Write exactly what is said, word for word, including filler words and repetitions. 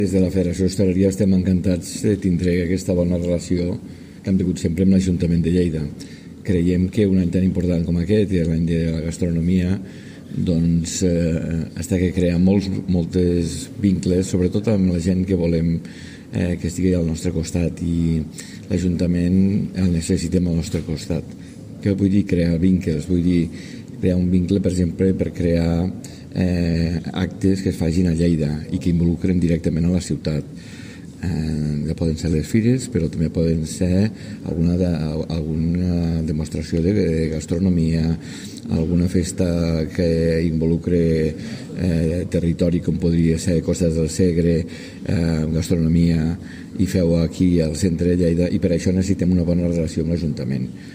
Des de la Federació d'Hostaleria estem encantats de tindre aquesta bona relació que hem tingut sempre amb l'Ajuntament de Lleida. Creiem que un any tan important com aquest, i l'any de la gastronomia, doncs eh, està que crea molts, moltes vincles, sobretot amb la gent que volem eh, que estigui al nostre costat, i l'Ajuntament el necessitem al nostre costat. Què vull dir crear vincles? Vull dir crear un vincle, per exemple, per crear eh, actes que es facin a Lleida i que involucren directament a la ciutat. Eh, que poden ser les fires, però també poden ser alguna, de, alguna demostració de, de gastronomia, alguna festa que involucre eh, territori, com podria ser Costes del Segre, eh, gastronomia, i feu aquí al centre de Lleida, i per això necessitem una bona relació amb l'Ajuntament.